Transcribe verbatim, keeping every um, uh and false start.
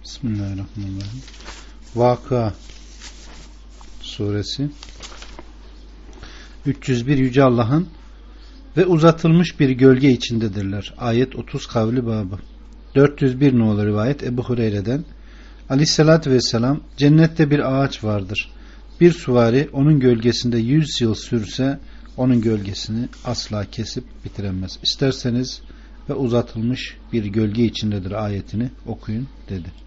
Bismillahirrahmanirrahim. Vakıa suresi üç yüz bir Yüce Allah'ın ve uzatılmış bir gölge içindedirler. Ayet otuz kavli babı. dört yüz bir nolu rivayet Ebu Hureyre'den Aleyhisselatü Vesselam, cennette bir ağaç vardır. Bir süvari onun gölgesinde yüz yıl sürse onun gölgesini asla kesip bitiremez. İsterseniz ve uzatılmış bir gölge içindedir ayetini okuyun dedi.